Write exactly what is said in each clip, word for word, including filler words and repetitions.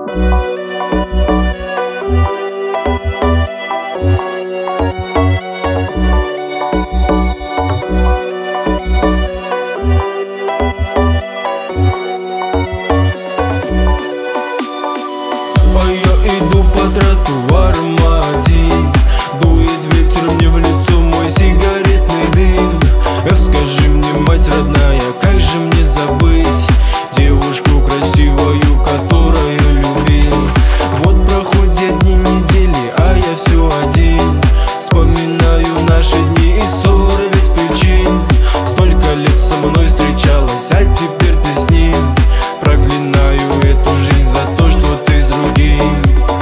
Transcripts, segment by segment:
Иду по тротуарам один, дует ветер мне в лицо мой сигаретный дым. Расскажи мне, мать родная, как же мне забыть девушку красивую, которую любил? Вот проходят дни, недели, а я все один. Вспоминаю наши дни и ссоры без причин. Столько лет со мной встречалась, а теперь ты с ним. Проклинаю эту жизнь за то, что ты с другим.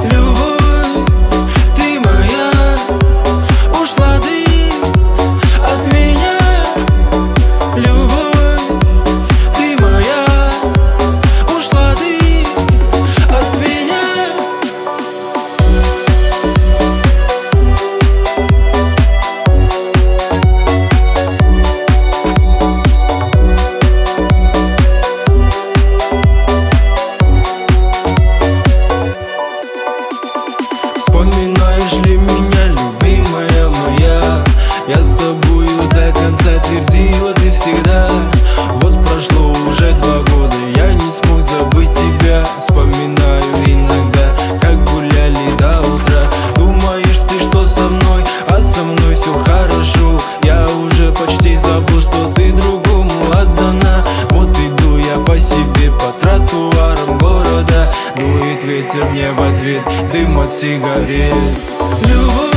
Вспоминаешь ли меня, любимая моя? Я с тобою до конца твердила, ты всегда. Вот прошло уже два года, я не смог забыть тебя. Вспоминаю иногда, как гуляли до утра. Думаешь ты, что со мной, а со мной все хорошо. Я уже почти забыл, что ты другому отдана. Вот иду я по себе по тротуарам города. Дует ветер мне в ответ, дым от сигарет. Любовь.